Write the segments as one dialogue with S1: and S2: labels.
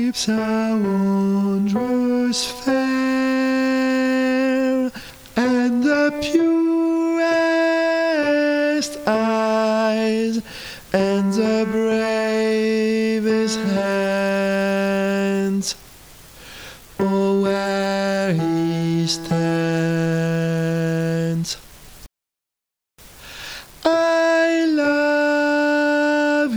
S1: lips are wondrous fair, and the purest eyes, and the bravest hands. Oh, where he stands. I love,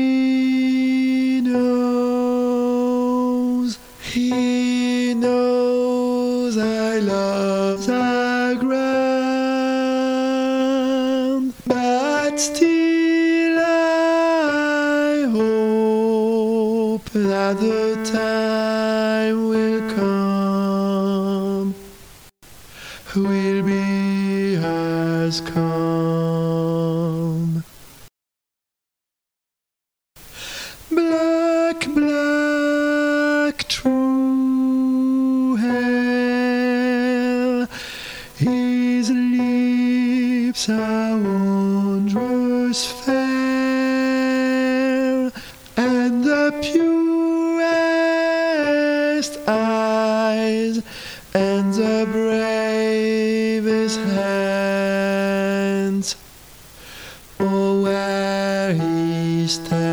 S1: he knows I love the ground, but still I hope that the time will come, will be has come. Black, black, true hair, his lips are wondrous fair, and the purest eyes, and the bravest hands. Oh, where he stands.